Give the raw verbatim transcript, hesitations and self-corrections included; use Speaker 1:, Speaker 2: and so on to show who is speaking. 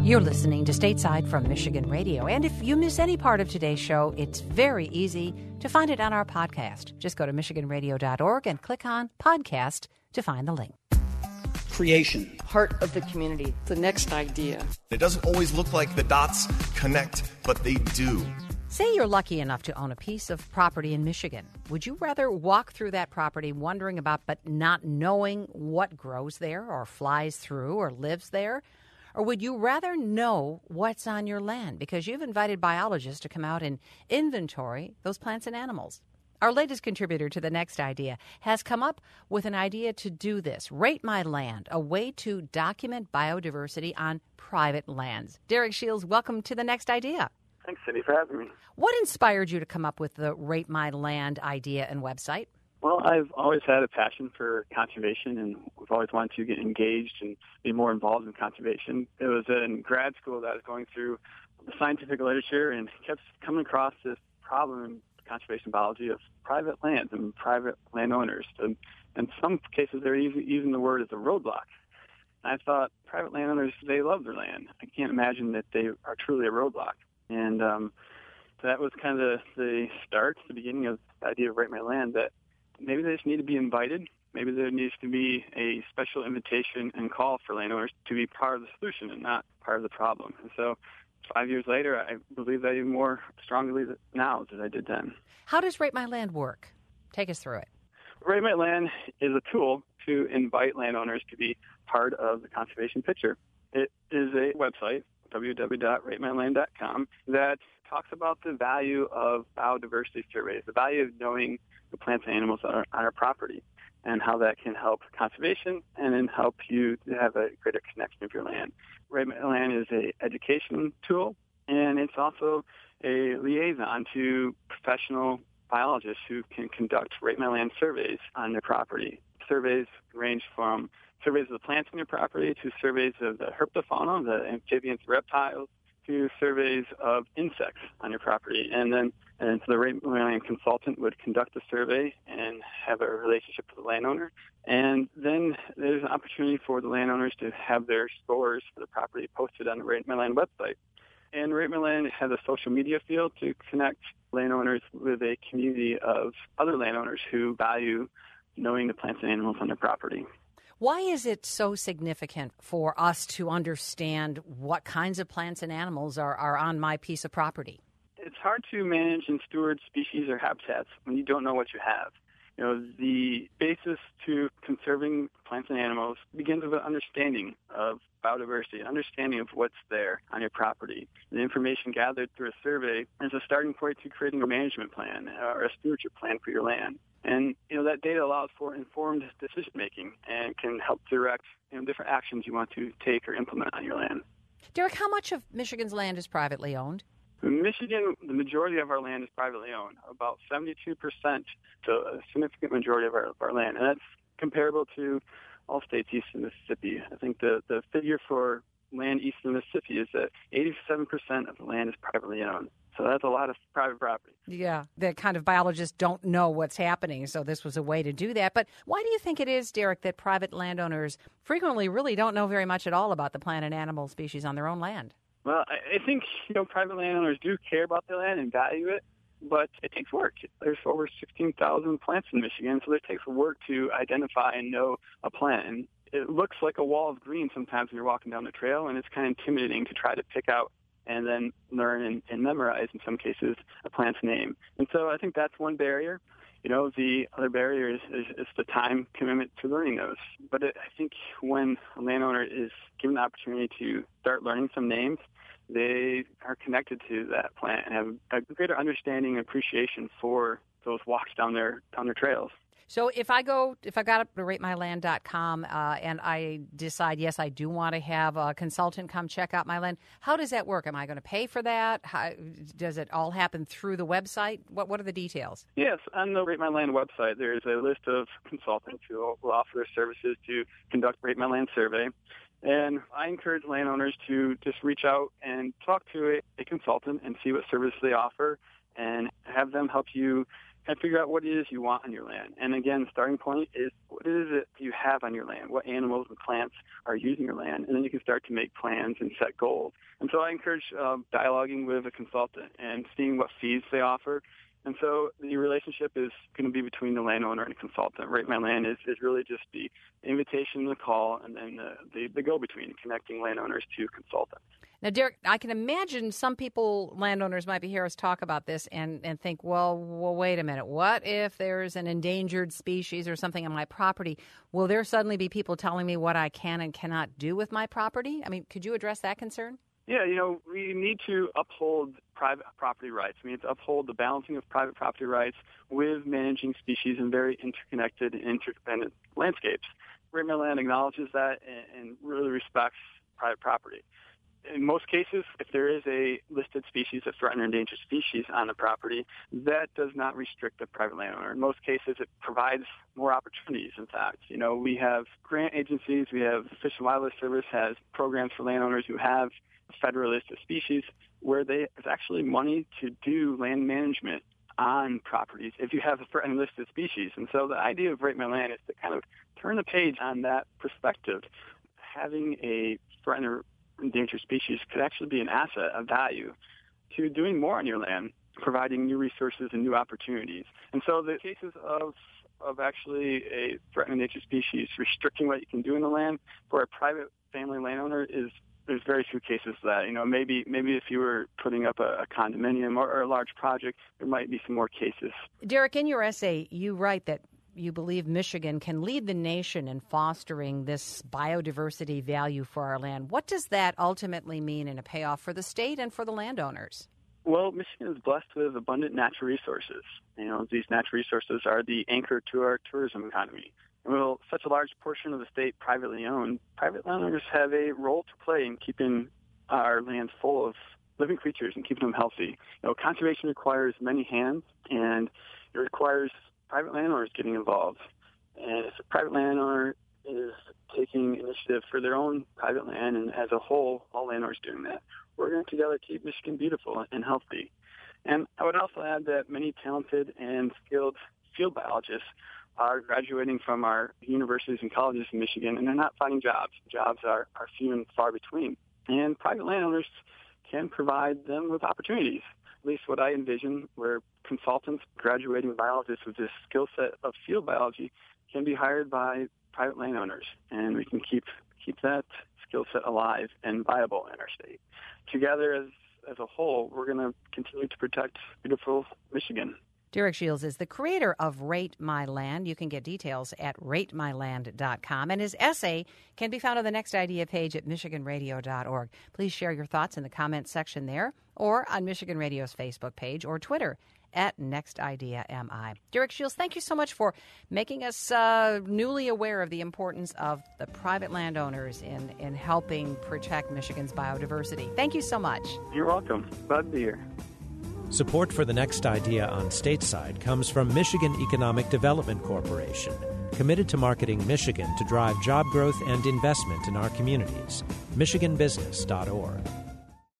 Speaker 1: You're listening to Stateside from Michigan Radio. And if you miss any part of today's show, it's very easy to find it on our podcast. Just go to michigan radio dot org and click on Podcast to find the link.
Speaker 2: Creation.
Speaker 3: Heart of the community. The next idea.
Speaker 4: It doesn't always look like the dots connect, but they do.
Speaker 1: Say you're lucky enough to own a piece of property in Michigan. Would you rather walk through that property wondering about but not knowing what grows there or flies through or lives there? Or would you rather know what's on your land because you've invited biologists to come out and inventory those plants and animals? Our latest contributor to The Next Idea has come up with an idea to do this. Rate My Land, a way to document biodiversity on private lands. Derek Shields, welcome to The Next Idea.
Speaker 5: Thanks, Cindy, for having me.
Speaker 1: What inspired you to come up with the Rate My Land idea and website?
Speaker 5: Well, I've always had a passion for conservation, and we've always wanted to get engaged and be more involved in conservation. It was in grad school that I was going through the scientific literature and kept coming across this problem in conservation biology of private lands and private landowners. And in some cases, they're even using the word as a roadblock. I thought private landowners, they love their land. I can't imagine that they are truly a roadblock. And um, that was kind of the start, the beginning of the idea of Rate My Land, that maybe they just need to be invited. Maybe there needs to be a special invitation and call for landowners to be part of the solution and not part of the problem. And so five years later, I believe that even more strongly now than I did then.
Speaker 1: How does Rate My Land work? Take us through it.
Speaker 5: Rate My Land is a tool to invite landowners to be part of the conservation picture. It is a website, w w w dot rate my land dot com, that talks about the value of biodiversity surveys, the value of knowing the plants and animals that are on our property, and how that can help conservation and then help you to have a greater connection of your land. Rate My Land is an education tool, and it's also a liaison to professional biologists who can conduct Rate My Land surveys on their property. Surveys range from surveys of the plants on your property to surveys of the herpetofauna, the amphibians, reptiles, to surveys of insects on your property. And then and so the Rate My Land consultant would conduct a survey and have a relationship with the landowner. And then there's an opportunity for the landowners to have their scores for the property posted on the Rate My Land website. And Rate My Land has a social media field to connect landowners with a community of other landowners who value knowing the plants and animals on their property.
Speaker 1: Why is it so significant for us to understand what kinds of plants and animals are, are on my piece of property?
Speaker 5: It's hard to manage and steward species or habitats when you don't know what you have. You know, the basis to conserving plants and animals begins with an understanding of biodiversity, an understanding of what's there on your property. The information gathered through a survey is a starting point to creating a management plan or a stewardship plan for your land. And, you know, that data allows for informed decision-making and can help direct, you know, different actions you want to take or implement on your land.
Speaker 1: Derek, how much of Michigan's land is privately owned?
Speaker 5: In Michigan, the majority of our land is privately owned, about seventy-two percent, so a significant majority of our, of our land. And that's comparable to all states east of Mississippi. I think the, the figure for land east of Mississippi is that eighty-seven percent of the land is privately owned. So that's a lot of private property.
Speaker 1: Yeah, the kind of biologists don't know what's happening, so this was a way to do that. But why do you think it is, Derek, that private landowners frequently really don't know very much at all about the plant and animal species on their own land?
Speaker 5: Well, I think, you know, private landowners do care about their land and value it, but it takes work. There's over sixteen thousand plants in Michigan, so it takes work to identify and know a plant. And it looks like a wall of green sometimes when you're walking down the trail, and it's kind of intimidating to try to pick out and then learn and, and memorize, in some cases, a plant's name. And so I think that's one barrier. You know, the other barrier is, is, is the time commitment to learning those. But it, I think when a landowner is given the opportunity to start learning some names, they are connected to that plant and have a greater understanding and appreciation for those walks down their down their trails.
Speaker 1: So if I go, if I got up to rate my land dot com uh, and I decide, yes, I do want to have a consultant come check out my land, how does that work? Am I going to pay for that? How, does it all happen through the website? What What are the details?
Speaker 5: Yes, on the Rate My Land website, there's a list of consultants who will offer their services to conduct Rate My Land survey. And I encourage landowners to just reach out and talk to a, a consultant and see what service they offer and have them help you and figure out what it is you want on your land. And again, the starting point is what is it you have on your land, what animals and plants are using your land, and then you can start to make plans and set goals. And so I encourage uh, dialoguing with a consultant and seeing what fees they offer. And so the relationship is going to be between the landowner and the consultant. Rate My Land is, is really just the invitation, the call, and then the, the, the go-between, connecting landowners to consultants.
Speaker 1: Now, Derek, I can imagine some people, landowners, might be hearing us talk about this and, and think, well, well, wait a minute. What if there's an endangered species or something on my property? Will there suddenly be people telling me what I can and cannot do with my property? I mean, could you address that concern?
Speaker 5: Yeah, you know, we need to uphold private property rights. We need to uphold the balancing of private property rights with managing species in very interconnected and interdependent landscapes. Rate My Land acknowledges that and, and really respects private property. In most cases, if there is a listed species, a threatened or endangered species on the property, that does not restrict the private landowner. In most cases, it provides more opportunities, in fact. You know, we have grant agencies, we have Fish and Wildlife Service has programs for landowners who have a federal list of species where they, there's actually money to do land management on properties if you have a threatened listed species. And so the idea of Rate My Land is to kind of turn the page on that perspective. Having a threatened or endangered species could actually be an asset of value to doing more on your land, providing new resources and new opportunities. And so the cases of of actually a threatened endangered species restricting what you can do in the land for a private family landowner is there's very few cases of that. You know, maybe maybe if you were putting up a, a condominium or, or a large project, there might be some more cases.
Speaker 1: Derek, in your essay, you write that you believe Michigan can lead the nation in fostering this biodiversity value for our land. What does that ultimately mean in a payoff for the state and for the landowners?
Speaker 5: Well, Michigan is blessed with abundant natural resources. You know, these natural resources are the anchor to our tourism economy. And with such a large portion of the state privately owned, private landowners have a role to play in keeping our lands full of living creatures and keeping them healthy. You know, conservation requires many hands, and it requires private landowners getting involved. And if a private landowner is taking initiative for their own private land, and as a whole, all landowners doing that, we're going to together keep Michigan beautiful and healthy. And I would also add that many talented and skilled field biologists are graduating from our universities and colleges in Michigan, and they're not finding jobs. Jobs are, are few and far between. And private landowners can provide them with opportunities. At least what I envision, where consultants graduating biologists with this skill set of field biology can be hired by private landowners, and we can keep keep that skill set alive and viable in our state. Together, as as a whole, we're going to continue to protect beautiful Michigan.
Speaker 1: Derek Shields is the creator of Rate My Land. You can get details at rate my land dot com. And his essay can be found on the Next Idea page at michigan radio dot org. Please share your thoughts in the comments section there or on Michigan Radio's Facebook page or Twitter at Next Idea M I. Derek Shields, thank you so much for making us uh, newly aware of the importance of the private landowners in, in helping protect Michigan's biodiversity. Thank you so much.
Speaker 5: You're welcome. Glad to be here.
Speaker 6: Support for the Next Idea on Stateside comes from Michigan Economic Development Corporation, committed to marketing Michigan to drive job growth and investment in our communities. michigan business dot org.